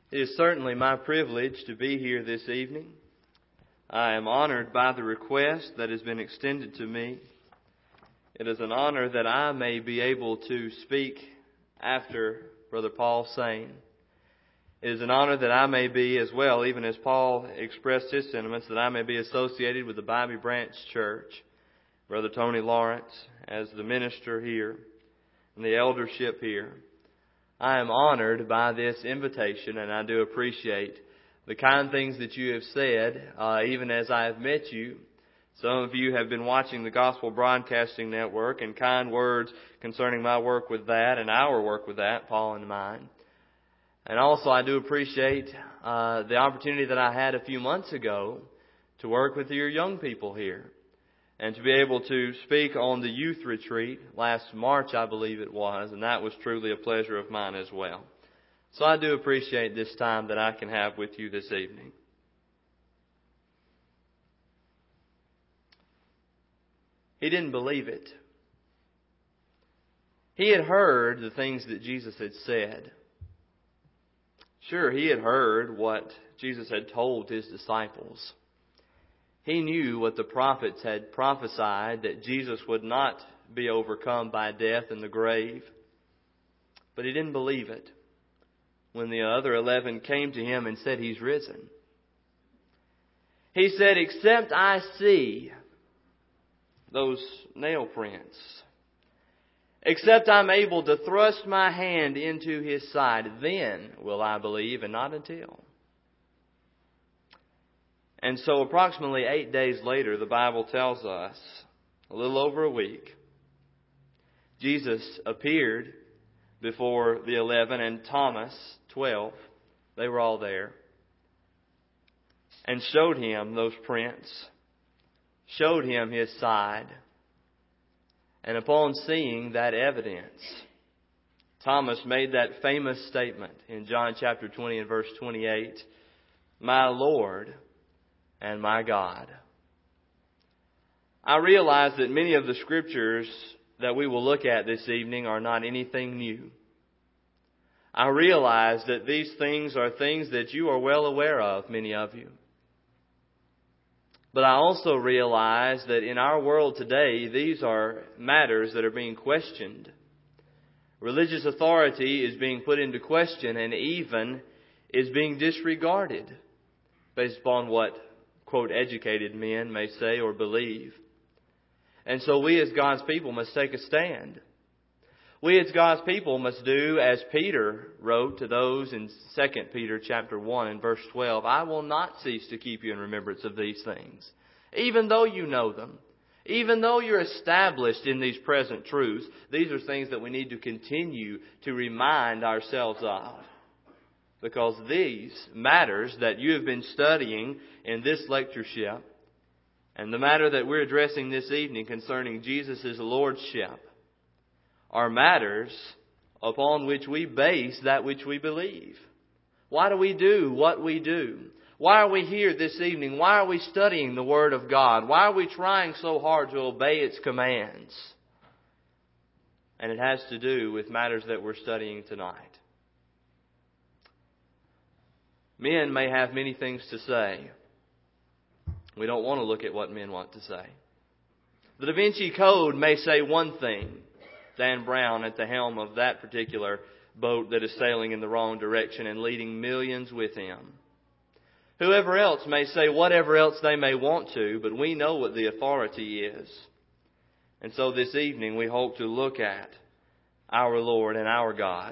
It is certainly my privilege to be here this evening. I am honored by the request that has been extended to me. It is an honor that I may be able to speak after Brother Paul Sane. It is an honor that I may be as well, even as Paul expressed his sentiments, that I may be associated with the Bobby Branch Church, Brother Tony Lawrence, as the minister here, and the eldership here. I am honored by this invitation, and I do appreciate the kind things that you have said, even as I have met you. Some of you have been watching the Gospel Broadcasting Network, and kind words concerning my work with that and our work with that, Paul and mine. And also I do appreciate the opportunity that I had a few months ago to work with your young people here, and to be able to speak on the youth retreat last March, I believe it was, and that was truly a pleasure of mine as well. So I do appreciate this time that I can have with you this evening. He didn't believe it. He had heard the things that Jesus had said. Sure, he had heard what Jesus had told his disciples. He knew what the prophets had prophesied, that Jesus would not be overcome by death and the grave. But he didn't believe it when the other 11 came to him and said, "He's risen." He said, "Except I see those nail prints, except I'm able to thrust my hand into His side, then will I believe," and not until. And so approximately 8 days later, the Bible tells us, a little over a week, Jesus appeared before the 11 and Thomas, 12. They were all there. And showed him those prints, showed him His side. And upon seeing that evidence, Thomas made that famous statement in John chapter 20 and verse 28, "My Lord and my God." I realize that many of the scriptures that we will look at this evening are not anything new. I realize that these things are things that you are well aware of, many of you. But I also realize that in our world today, these are matters that are being questioned. Religious authority is being put into question and even is being disregarded based upon what, quote, educated men may say or believe. And so we as God's people must take a stand. We as God's people must do as Peter wrote to those in 2 Peter chapter 1 and verse 12, "I will not cease to keep you in remembrance of these things, even though you know them, even though you're established in these present truths." These are things that we need to continue to remind ourselves of. Because these matters that you have been studying in this lectureship, and the matter that we're addressing this evening concerning Jesus' lordship, are matters upon which we base that which we believe. Why do we do what we do? Why are we here this evening? Why are we studying the Word of God? Why are we trying so hard to obey its commands? And it has to do with matters that we're studying tonight. Men may have many things to say. We don't want to look at what men want to say. The Da Vinci Code may say one thing. Dan Brown at the helm of that particular boat that is sailing in the wrong direction and leading millions with him. Whoever else may say whatever else they may want to, but we know what the authority is. And so this evening we hope to look at our Lord and our God.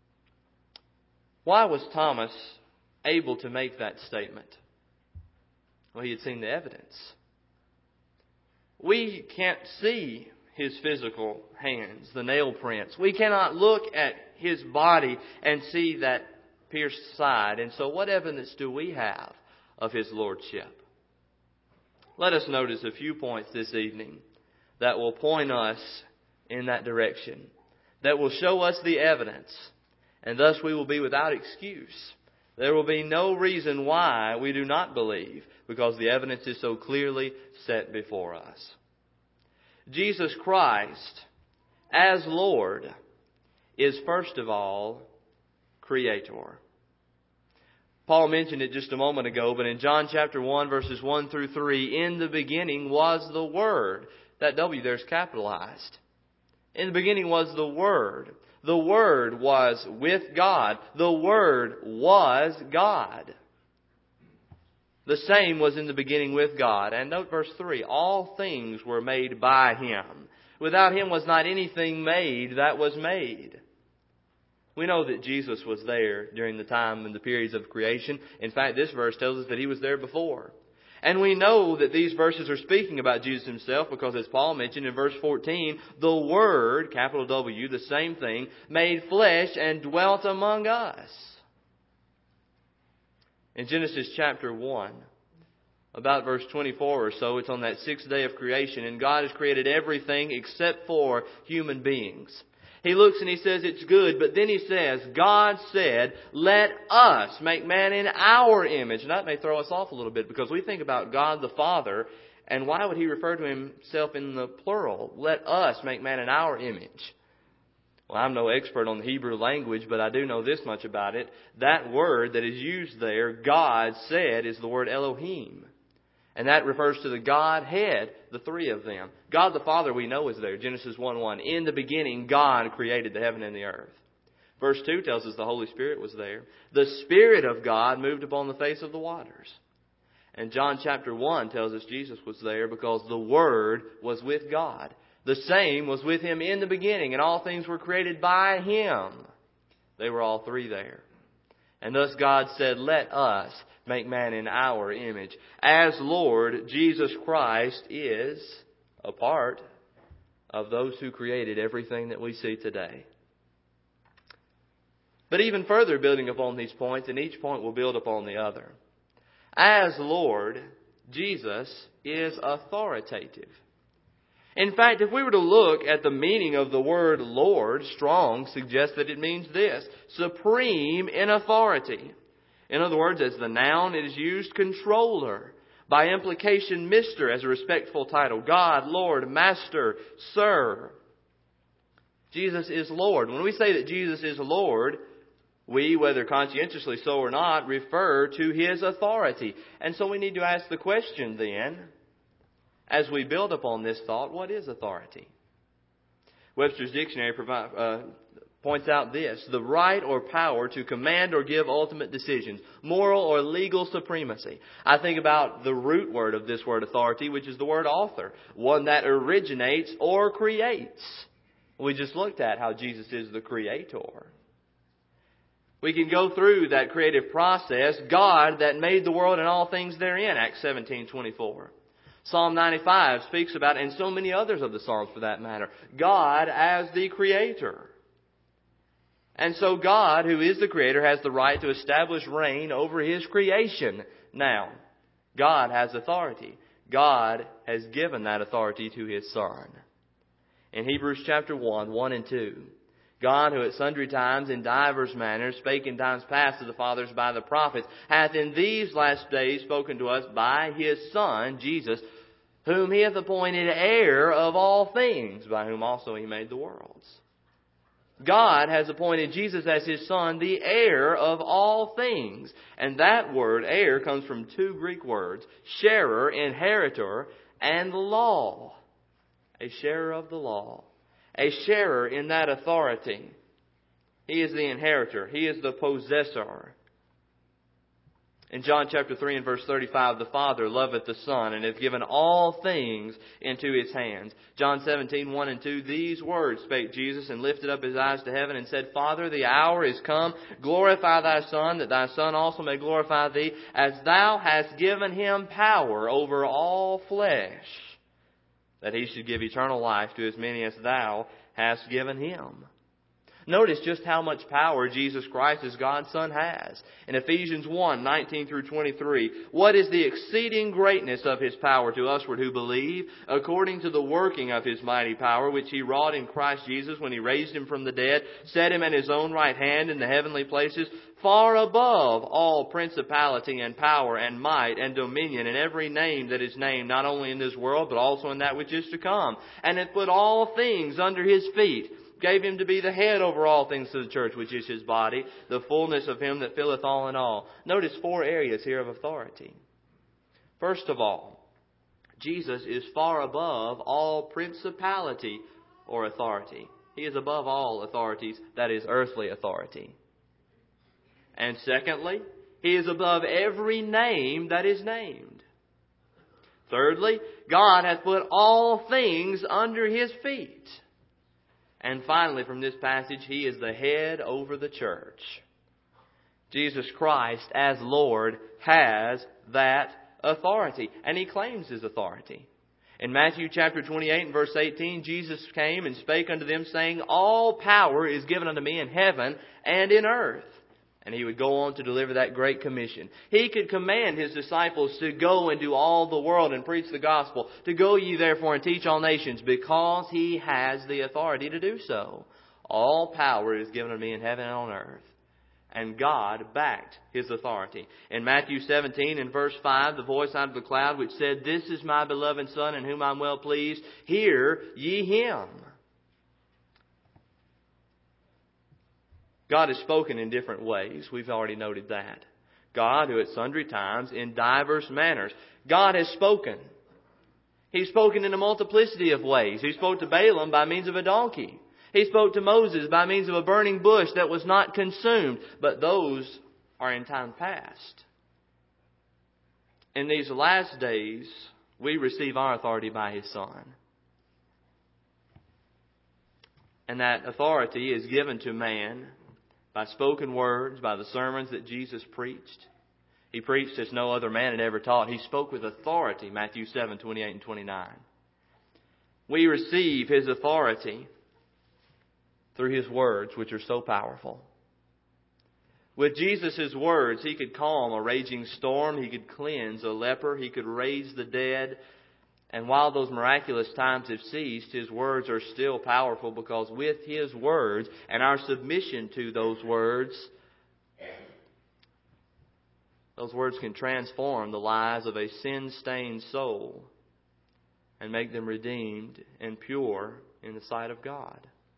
Why was Thomas able to make that statement? Well, he had seen the evidence. We can't see His physical hands, the nail prints. We cannot look at His body and see that pierced side. And so what evidence do we have of His lordship? Let us notice a few points this evening that will point us in that direction, that will show us the evidence, and thus we will be without excuse. There will be no reason why we do not believe, because the evidence is so clearly set before us. Jesus Christ, as Lord, is first of all Creator. Paul mentioned it just a moment ago, but in John chapter 1, verses 1 through 3, in the beginning was the Word. That W there is capitalized. In the beginning was the Word. The Word was with God. The Word was God. The same was in the beginning with God. And note verse 3, all things were made by Him. Without Him was not anything made that was made. We know that Jesus was there during the time and the periods of creation. In fact, this verse tells us that He was there before. And we know that these verses are speaking about Jesus Himself because, as Paul mentioned in verse 14, the Word, capital W, the same thing, made flesh and dwelt among us. In Genesis chapter 1, about verse 24 or so, it's on that sixth day of creation, and God has created everything except for human beings. He looks and He says it's good, but then He says, God said, let us make man in our image. And that may throw us off a little bit because we think about God the Father, and why would He refer to Himself in the plural? Let us make man in our image. Well, I'm no expert on the Hebrew language, but I do know this much about it. That word that is used there, God said, is the word Elohim. And that refers to the Godhead, the three of them. God the Father we know is there. Genesis 1:1. In the beginning, God created the heaven and the earth. Verse 2 tells us the Holy Spirit was there. The Spirit of God moved upon the face of the waters. And John chapter 1 tells us Jesus was there because the Word was with God. The same was with Him in the beginning, and all things were created by Him. They were all three there. And thus God said, let us make man in our image. As Lord, Jesus Christ is a part of those who created everything that we see today. But even further, building upon these points, and each point will build upon the other. As Lord, Jesus is authoritative. In fact, if we were to look at the meaning of the word Lord, Strong suggests that it means this: supreme in authority. In other words, as the noun, it is used controller. By implication, Mr. as a respectful title. God, Lord, Master, Sir. Jesus is Lord. When we say that Jesus is Lord, we, whether conscientiously so or not, refer to His authority. And so we need to ask the question then, as we build upon this thought, what is authority? Webster's Dictionary points out this: the right or power to command or give ultimate decisions, moral or legal supremacy. I think about the root word of this word authority, which is the word author, one that originates or creates. We just looked at how Jesus is the creator. We can go through that creative process. God that made the world and all things therein, Acts 17:24. Psalm 95 speaks about, and so many others of the Psalms for that matter, God as the Creator. And so God, who is the Creator, has the right to establish reign over His creation. Now, God has authority. God has given that authority to His Son. In Hebrews chapter 1 and 2, God, who at sundry times in divers manners spake in times past to the fathers by the prophets, hath in these last days spoken to us by His Son, Jesus, whom He hath appointed heir of all things, by whom also He made the worlds. God has appointed Jesus as His Son, the heir of all things. And that word, heir, comes from two Greek words: sharer, inheritor, and law. A sharer of the law. A sharer in that authority. He is the inheritor. He is the possessor. In John chapter 3 and verse 35, the Father loveth the Son and hath given all things into His hands. John 17:1 and 2, these words spake Jesus and lifted up His eyes to heaven and said, Father, the hour is come. Glorify Thy Son, that Thy Son also may glorify Thee, as Thou hast given Him power over all flesh, that He should give eternal life to as many as Thou hast given Him. Notice just how much power Jesus Christ as God's Son has. In Ephesians 1:19 through 23, what is the exceeding greatness of His power to usward who believe, according to the working of His mighty power, which He wrought in Christ Jesus when He raised Him from the dead, set Him at His own right hand in the heavenly places, far above all principality and power and might and dominion and every name that is named, not only in this world, but also in that which is to come, and hath put all things under His feet, gave Him to be the head over all things to the church, which is His body, the fullness of Him that filleth all in all. Notice 4 areas here of authority. First of all, Jesus is far above all principality or authority. He is above all authorities, that is, earthly authority. And secondly, He is above every name that is named. Thirdly, God hath put all things under His feet. And finally, from this passage, He is the head over the church. Jesus Christ, as Lord, has that authority. And He claims His authority. In Matthew chapter 28 and verse 18, Jesus came and spake unto them, saying, All power is given unto me in heaven and in earth. And He would go on to deliver that great commission. He could command His disciples to go into all the world and preach the gospel. To go ye therefore and teach all nations, because He has the authority to do so. All power is given unto me in heaven and on earth. And God backed His authority. In Matthew 17 and verse 5, the voice out of the cloud which said, This is my beloved Son, in whom I am well pleased. Hear ye Him. God has spoken in different ways. We've already noted that. God, who at sundry times, in divers manners. God has spoken. He's spoken in a multiplicity of ways. He spoke to Balaam by means of a donkey. He spoke to Moses by means of a burning bush that was not consumed. But those are in time past. In these last days, we receive our authority by His Son. And that authority is given to man by spoken words, by the sermons that Jesus preached. He preached as no other man had ever taught. He spoke with authority, Matthew 7, 28 and 29. We receive His authority through His words, which are so powerful. With Jesus' words, He could calm a raging storm. He could cleanse a leper. He could raise the dead. And while those miraculous times have ceased, His words are still powerful, because with His words and our submission to those words can transform the lives of a sin-stained soul and make them redeemed and pure in the sight of God.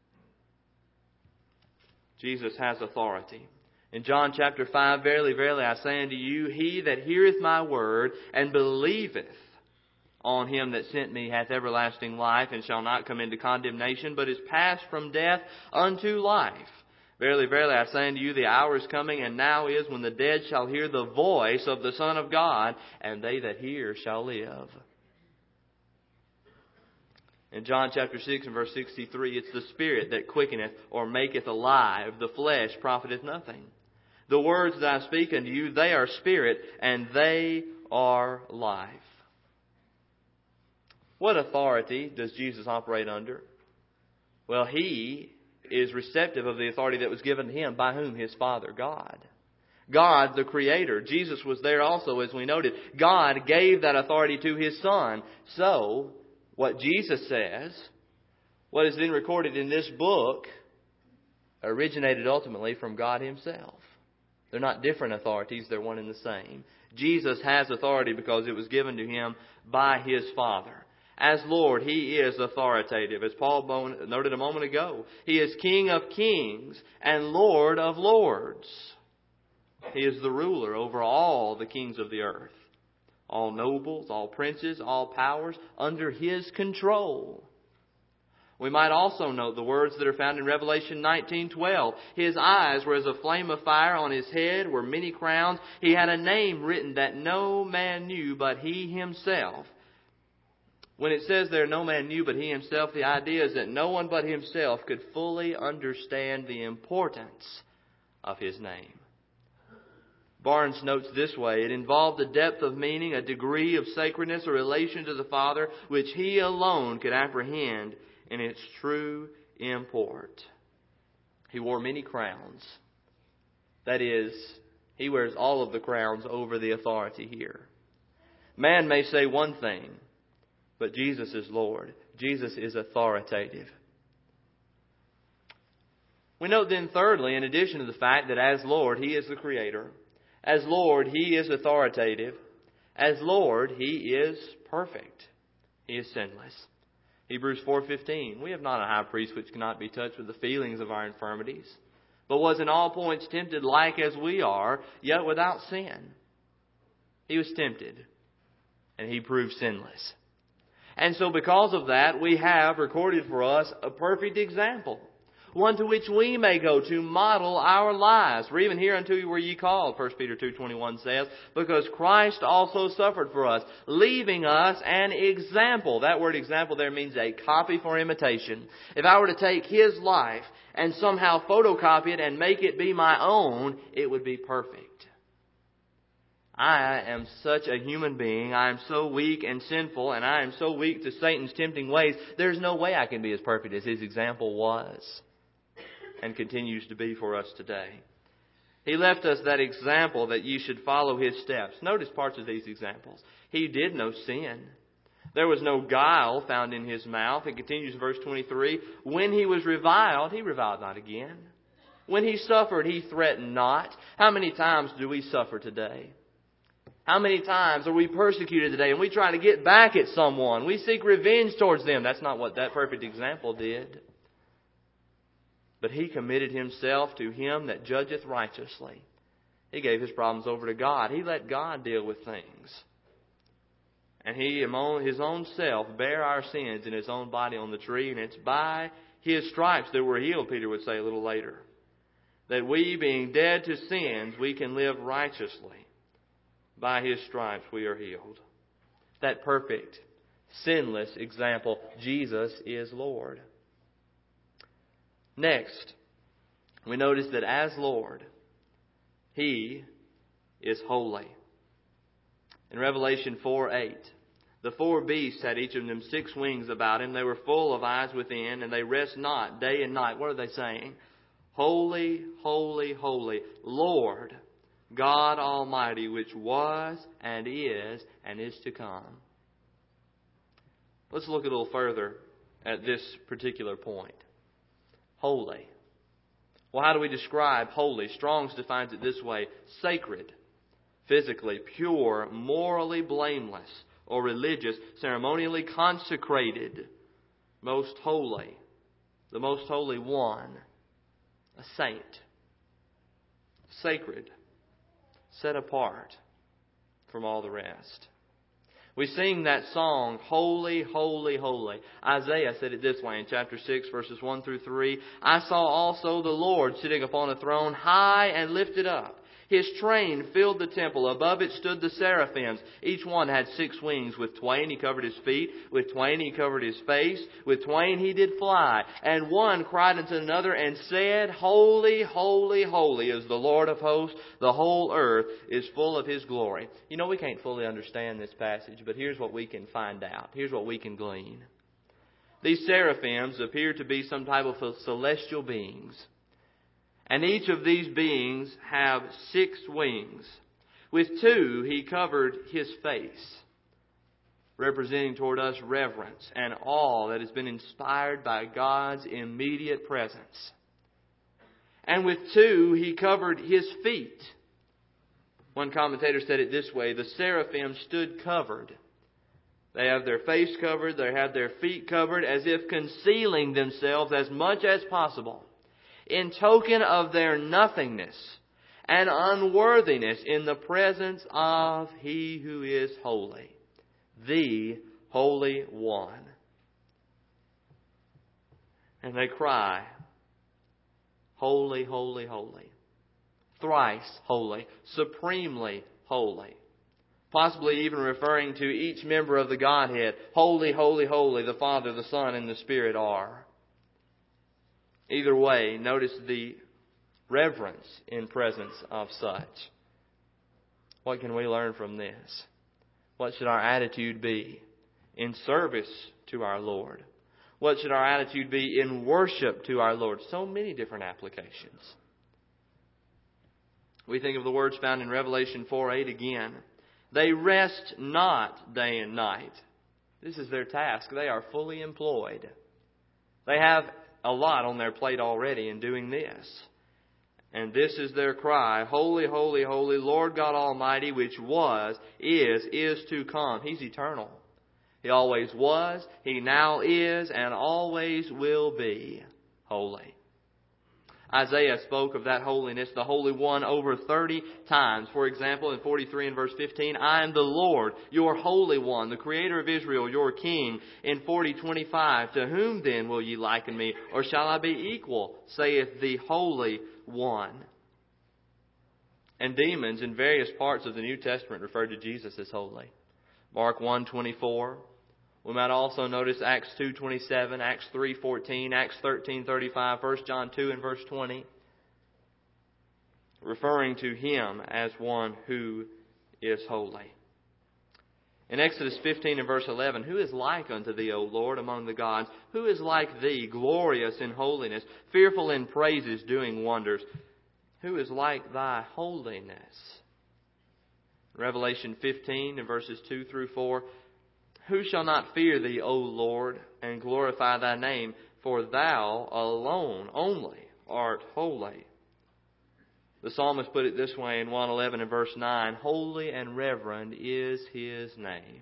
Jesus has authority. In John chapter 5, Verily, verily, I say unto you, He that heareth my word and believeth on Him that sent me hath everlasting life, and shall not come into condemnation, but is passed from death unto life. Verily, verily, I say unto you, the hour is coming, and now is, when the dead shall hear the voice of the Son of God, and they that hear shall live. In John chapter 6 and verse 63, it's the Spirit that quickeneth or maketh alive. The flesh profiteth nothing. The words that I speak unto you, they are spirit, and they are life. What authority does Jesus operate under? Well, He is receptive of the authority that was given to Him by whom? His Father, God. God, the Creator. Jesus was there also, as we noted. God gave that authority to His Son. So, what Jesus says, what is then recorded in this book, originated ultimately from God Himself. They're not different authorities, they're one and the same. Jesus has authority because it was given to Him by His Father. As Lord, He is authoritative. As Paul noted a moment ago, He is King of kings and Lord of lords. He is the ruler over all the kings of the earth. All nobles, all princes, all powers under His control. We might also note the words that are found in Revelation 19:12. His eyes were as a flame of fire. On His head were many crowns. He had a name written that no man knew but He Himself. When it says there, no man knew but He Himself, the idea is that no one but Himself could fully understand the importance of His name. Barnes notes this way: it involved a depth of meaning, a degree of sacredness, a relation to the Father, which He alone could apprehend in its true import. He wore many crowns. That is, He wears all of the crowns over the authority here. Man may say one thing, but Jesus is Lord. Jesus is authoritative. We note then thirdly, in addition to the fact that as Lord, He is the Creator. As Lord, He is authoritative. As Lord, He is perfect. He is sinless. Hebrews 4:15, we have not a high priest which cannot be touched with the feelings of our infirmities, but was in all points tempted like as we are, yet without sin. He was tempted, and He proved sinless. And so because of that, we have recorded for us a perfect example, one to which we may go to model our lives. For even hereunto were ye called, 1 Peter 2:21 says, because Christ also suffered for us, leaving us an example. That word example there means a copy for imitation. If I were to take His life and somehow photocopy it and make it be my own, it would be perfect. I am such a human being. I am so weak and sinful, and I am so weak to Satan's tempting ways. There's no way I can be as perfect as His example was and continues to be for us today. He left us that example that ye should follow His steps. Notice parts of these examples. He did no sin. There was no guile found in His mouth. It continues in verse 23. When He was reviled, He reviled not again. When He suffered, He threatened not. How many times do we suffer today? How many times are we persecuted today and we try to get back at someone? We seek revenge towards them. That's not what that perfect example did. But He committed Himself to Him that judgeth righteously. He gave His problems over to God. He let God deal with things. And He, His own self, bare our sins in His own body on the tree. And it's by His stripes that we're healed, Peter would say a little later. That we, being dead to sins, we can live righteously. By His stripes we are healed. That perfect, sinless example, Jesus is Lord. Next, we notice that as Lord, He is holy. In Revelation 4:8, the four beasts had each of them 6 wings about Him. They were full of eyes within, and they rest not day and night. What are they saying? Holy, holy, holy, Lord God Almighty, which was and is to come. Let's look a little further at this particular point. Holy. Well, how do we describe holy? Strong's defines it this way: sacred, physically pure, morally blameless, or religious, ceremonially consecrated, most holy, the most holy one, a saint, sacred, set apart from all the rest. We sing that song, Holy, Holy, Holy. Isaiah said it this way in chapter 6, verses 1 through 3. I saw also the Lord sitting upon a throne, high and lifted up. His train filled the temple. Above it stood the seraphims. Each one had 6 wings. With twain He covered His feet. With twain He covered His face. With twain He did fly. And one cried unto another and said, Holy, holy, holy is the Lord of hosts. The whole earth is full of His glory. You know, we can't fully understand this passage, but here's what we can find out. Here's what we can glean. These seraphims appear to be some type of celestial beings. And each of these beings have 6 wings. With 2, He covered His face, representing toward us reverence and awe that has been inspired by God's immediate presence. And with 2, He covered His feet. One commentator said it this way: the seraphim stood covered. They have their face covered, they have their feet covered, as if concealing themselves as much as possible, in token of their nothingness and unworthiness in the presence of He who is holy, the Holy One. And they cry, Holy, holy, holy. Thrice holy, supremely holy. Possibly even referring to each member of the Godhead. Holy, holy, holy, the Father, the Son, and the Spirit are. Either way, notice the reverence in presence of such. What can we learn from this? What should our attitude be in service to our Lord? What should our attitude be in worship to our Lord? So many different applications. We think of the words found in Revelation 4:8 again. They rest not day and night. This is their task. They are fully employed. They have a lot on their plate already in doing this. And this is their cry: Holy, holy, holy, Lord God Almighty, which was, is to come. He's eternal. He always was, He now is, and always will be holy. Isaiah spoke of that holiness, the Holy One, over 30 times. For example, in 43 and verse 15, I am the Lord, your Holy One, the Creator of Israel, your King. In 40:25, to whom then will ye liken me? Or shall I be equal, saith the Holy One. And demons in various parts of the New Testament refer to Jesus as holy. Mark 1:24. We might also notice Acts 2:27, Acts 3:14, Acts 13:35, 1 John 2 and verse 20, referring to Him as one who is holy. In Exodus 15 and verse 11, who is like unto Thee, O Lord, among the gods? Who is like Thee, glorious in holiness, fearful in praises, doing wonders? Who is like Thy holiness? Revelation 15 and verses 2 through 4, who shall not fear Thee, O Lord, and glorify Thy name? For Thou alone only art holy. The psalmist put it this way in 111 and verse 9, holy and reverend is His name.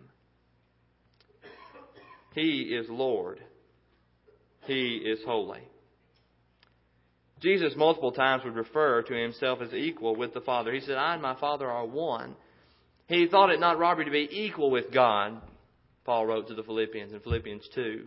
He is Lord. He is holy. Jesus multiple times would refer to Himself as equal with the Father. He said, I and my Father are one. He thought it not robbery to be equal with God, Paul wrote to the Philippians in Philippians 2.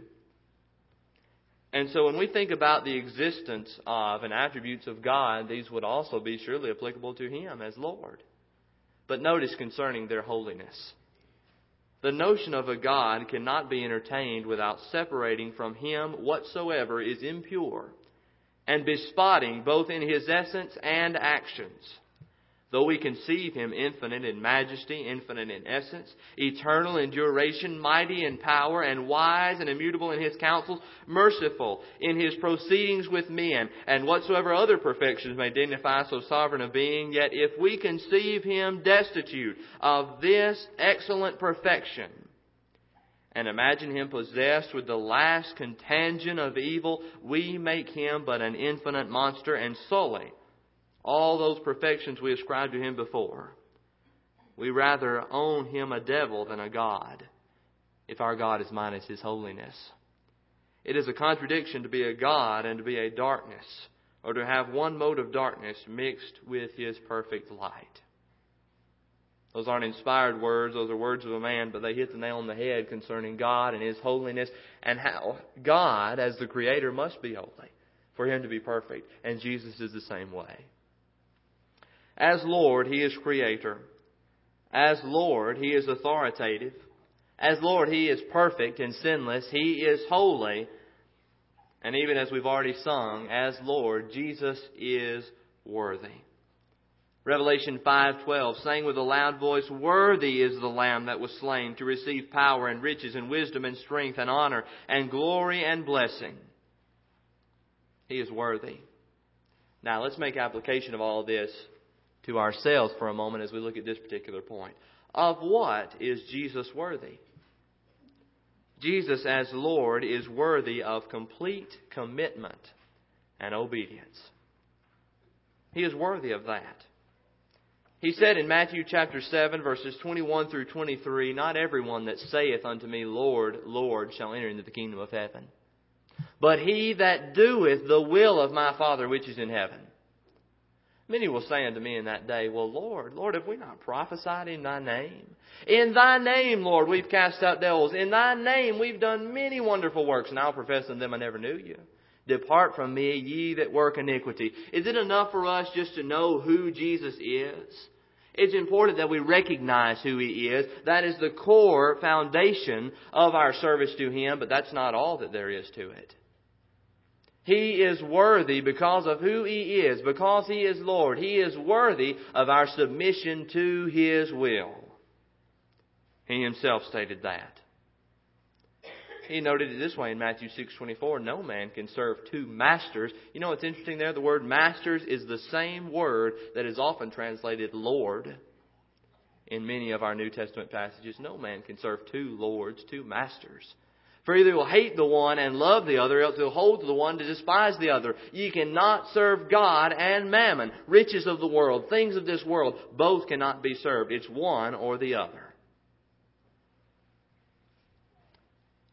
And so when we think about the existence of and attributes of God, these would also be surely applicable to Him as Lord. But notice concerning their holiness. The notion of a God cannot be entertained without separating from Him whatsoever is impure and bespotting both in His essence and actions. Though we conceive Him infinite in majesty, infinite in essence, eternal in duration, mighty in power, and wise and immutable in His counsels, merciful in His proceedings with men, and whatsoever other perfections may dignify so sovereign a being, yet if we conceive Him destitute of this excellent perfection, and imagine Him possessed with the last contagion of evil, we make Him but an infinite monster and sully all those perfections we ascribed to Him before. We rather own Him a devil than a God, if our God is minus His holiness. It is a contradiction to be a God and to be a darkness, or to have one mode of darkness mixed with His perfect light. Those aren't inspired words, those are words of a man, but they hit the nail on the head concerning God and His holiness, and how God, as the Creator, must be holy for Him to be perfect. And Jesus is the same way. As Lord, He is Creator. As Lord, He is authoritative. As Lord, He is perfect and sinless. He is holy. And even as we've already sung, as Lord, Jesus is worthy. Revelation 5:12, sang with a loud voice, worthy is the Lamb that was slain to receive power and riches and wisdom and strength and honor and glory and blessing. He is worthy. Now let's make application of all of this to ourselves for a moment as we look at this particular point. Of what is Jesus worthy? Jesus as Lord is worthy of complete commitment and obedience. He is worthy of that. He said in Matthew chapter 7, verses 21 through 23, not everyone that saith unto me, Lord, Lord, shall enter into the kingdom of heaven, but he that doeth the will of my Father which is in heaven. Many will say unto me in that day, well, Lord, Lord, have we not prophesied in Thy name? In Thy name, Lord, we've cast out devils. In Thy name, we've done many wonderful works. And I'll profess unto them, I never knew you. Depart from me, ye that work iniquity. Is it enough for us just to know who Jesus is? It's important that we recognize who He is. That is the core foundation of our service to Him, but that's not all that there is to it. He is worthy because of who He is, because He is Lord. He is worthy of our submission to His will. He Himself stated that. He noted it this way in Matthew 6:24, no man can serve two masters. You know what's interesting there? The word masters is the same word that is often translated Lord in many of our New Testament passages. No man can serve two lords, two masters. For either he will hate the one and love the other, else he'll hold to the one to despise the other. Ye cannot serve God and mammon, riches of the world, things of this world. Both cannot be served. It's one or the other.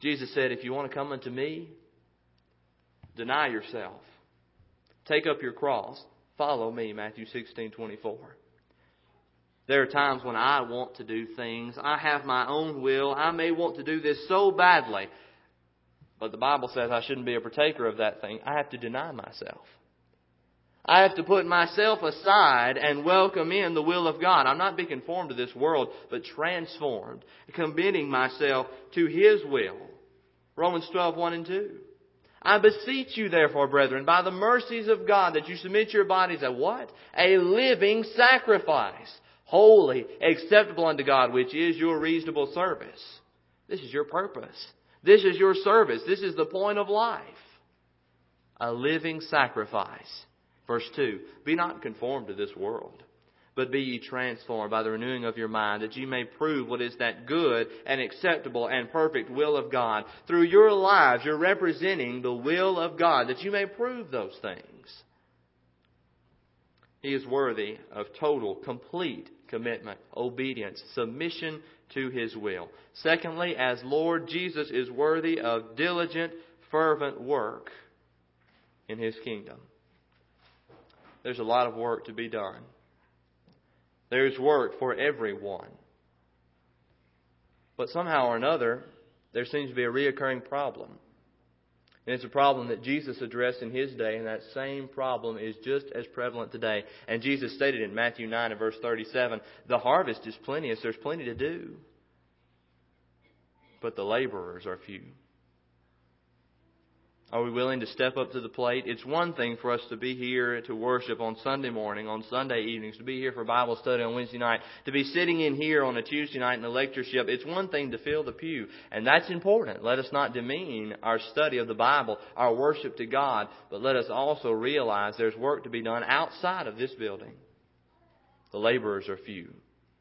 Jesus said, if you want to come unto me, deny yourself. Take up your cross. Follow me, Matthew 16:24. There are times when I want to do things. I have my own will. I may want to do this so badly. But the Bible says I shouldn't be a partaker of that thing. I have to deny myself. I have to put myself aside and welcome in the will of God. I'm not being conformed to this world, but transformed, committing myself to His will. Romans 12:1 and 2. I beseech you, therefore, brethren, by the mercies of God, that you submit your bodies a what? A living sacrifice, holy, acceptable unto God, which is your reasonable service. This is your purpose. This is your service. This is the point of life. A living sacrifice. Verse 2, be not conformed to this world, but be ye transformed by the renewing of your mind, that ye may prove what is that good and acceptable and perfect will of God. Through your lives, you're representing the will of God, that you may prove those things. He is worthy of total, complete commitment, obedience, submission to His will. Secondly, as Lord, Jesus is worthy of diligent, fervent work in His kingdom. There's a lot of work to be done. There's work for everyone. But somehow or another, there seems to be a reoccurring problem. And it's a problem that Jesus addressed in His day, and that same problem is just as prevalent today. And Jesus stated in Matthew 9 and verse 37, the harvest is plenteous, there's plenty to do, but the laborers are few. Are we willing to step up to the plate? It's one thing for us to be here to worship on Sunday morning, on Sunday evenings, to be here for Bible study on Wednesday night, to be sitting in here on a Tuesday night in the lectureship. It's one thing to fill the pew, and that's important. Let us not demean our study of the Bible, our worship to God, but let us also realize there's work to be done outside of this building. The laborers are few.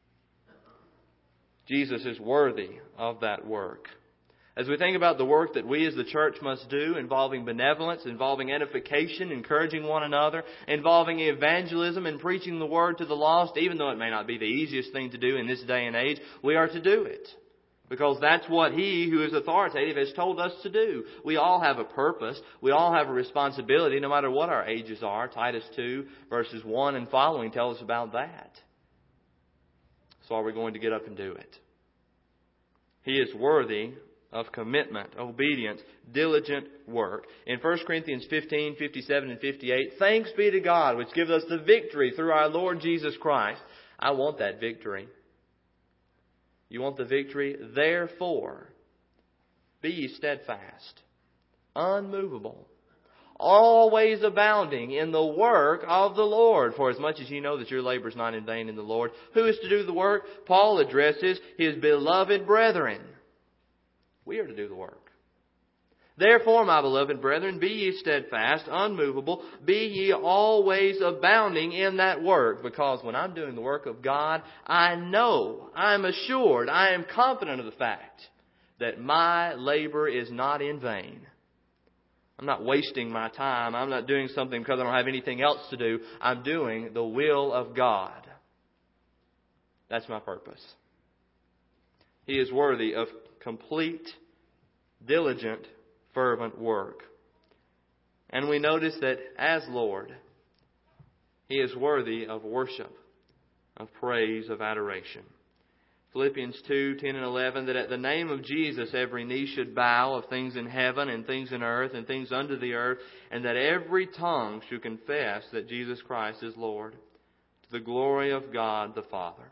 Jesus is worthy of that work. As we think about the work that we as the church must do, involving benevolence, involving edification, encouraging one another, involving evangelism and preaching the word to the lost, even though it may not be the easiest thing to do in this day and age, we are to do it. Because that's what He who is authoritative has told us to do. We all have a purpose. We all have a responsibility, no matter what our ages are. Titus 2 verses 1 and following tell us about that. So are we going to get up and do it? He is worthy of commitment, obedience, diligent work. In 1 Corinthians 15, 57 and 58, thanks be to God which gives us the victory through our Lord Jesus Christ. I want that victory. You want the victory? Therefore, be ye steadfast, unmovable, always abounding in the work of the Lord. For as much as ye know that your labor is not in vain in the Lord. Who is to do the work? Paul addresses his beloved brethren. We are to do the work. Therefore, my beloved brethren, be ye steadfast, unmovable, be ye always abounding in that work. Because when I'm doing the work of God, I know, I'm assured, I am confident of the fact that my labor is not in vain. I'm not wasting my time. I'm not doing something because I don't have anything else to do. I'm doing the will of God. That's my purpose. He is worthy of complete, diligent, fervent work. And we notice that as Lord, He is worthy of worship, of praise, of adoration. Philippians 2, 10 and 11, that at the name of Jesus every knee should bow, of things in heaven and things in earth and things under the earth, and that every tongue should confess that Jesus Christ is Lord, to the glory of God the Father.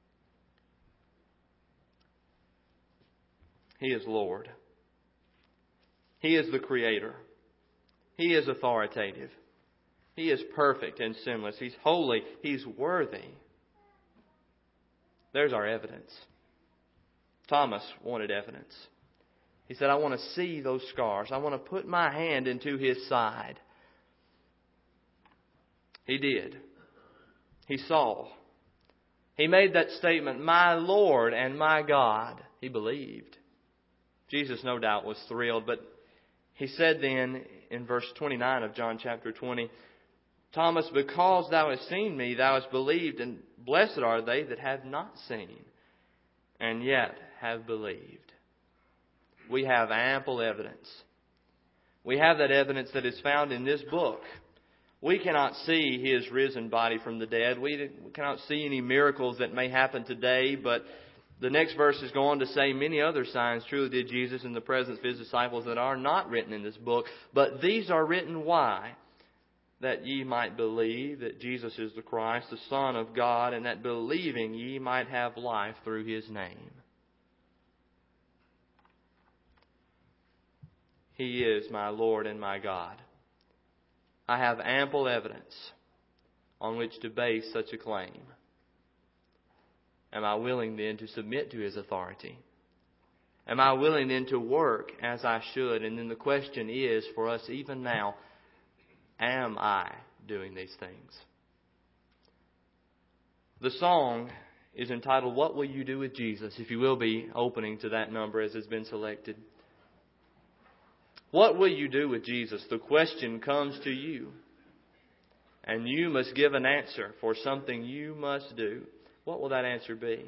He is Lord. He is the Creator. He is authoritative. He is perfect and sinless. He's holy. He's worthy. There's our evidence. Thomas wanted evidence. He said, I want to see those scars. I want to put my hand into His side. He did. He saw. He made that statement, my Lord and my God. He believed. Jesus, no doubt, was thrilled, but He said then in verse 29 of John chapter 20, Thomas, because thou hast seen me, thou hast believed, and blessed are they that have not seen, and yet have believed. we have ample evidence. We have that evidence that is found in this book. We cannot see His risen body from the dead. We cannot see any miracles that may happen today, but the next verse is going to say many other signs truly did Jesus in the presence of His disciples that are not written in this book. But these are written why? That ye might believe that Jesus is the Christ, the Son of God, and that believing ye might have life through His name. He is my Lord and my God. I have ample evidence on which to base such a claim. Am I willing then to submit to His authority? Am I willing then to work as I should? And then the question is for us even now, am I doing these things? The song is entitled, What Will You Do with Jesus? If you will be opening to that number as has been selected. What will you do with Jesus? The question comes to you. And you must give an answer for something you must do. What will that answer be?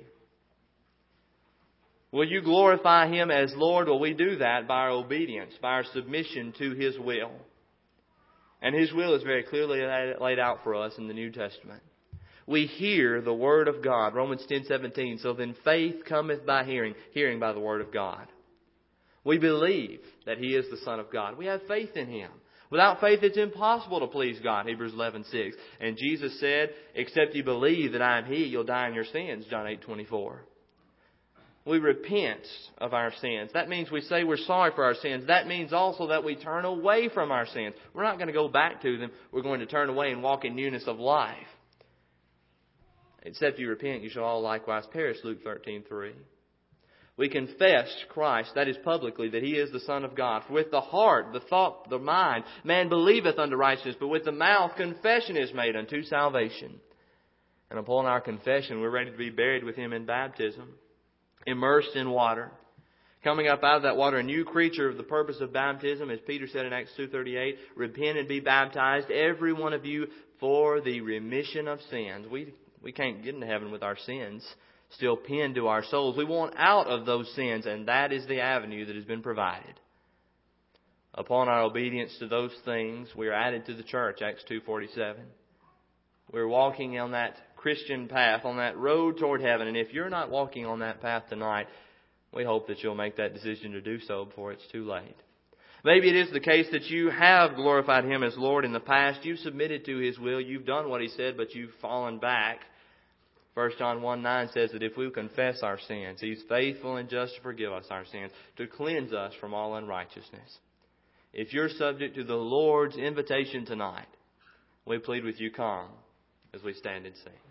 Will you glorify Him as Lord? Will we do that by our obedience, by our submission to His will? And His will is very clearly laid out for us in the New Testament. We hear the Word of God. Romans 10:17. So then faith cometh by hearing, hearing by the Word of God. We believe that He is the Son of God. We have faith in Him. Without faith, it's impossible to please God. Hebrews 11:6. And Jesus said, except you believe that I am He, you'll die in your sins. John 8:24. We repent of our sins. That means we say we're sorry for our sins. That means also that we turn away from our sins. We're not going to go back to them. We're going to turn away and walk in newness of life. Except you repent, you shall all likewise perish. Luke 13:3. We confess Christ, that is publicly, that He is the Son of God. For with the heart, the thought, the mind, man believeth unto righteousness, but with the mouth confession is made unto salvation. And upon our confession, we're ready to be buried with Him in baptism, immersed in water, coming up out of that water, a new creature of the purpose of baptism, as Peter said in Acts 2:38, repent and be baptized, every one of you, for the remission of sins. We can't get into heaven with our sins still pinned to our souls. We want out of those sins, and that is the avenue that has been provided. Upon our obedience to those things, we are added to the church, Acts 2:47. We're walking on that Christian path, on that road toward heaven. And if you're not walking on that path tonight, we hope that you'll make that decision to do so before it's too late. Maybe it is the case that you have glorified Him as Lord in the past. You've submitted to His will. You've done what He said, but you've fallen back. 1 John 1:9 says that if we confess our sins, He's faithful and just to forgive us our sins, to cleanse us from all unrighteousness. If you're subject to the Lord's invitation tonight, we plead with you, come as we stand and sing.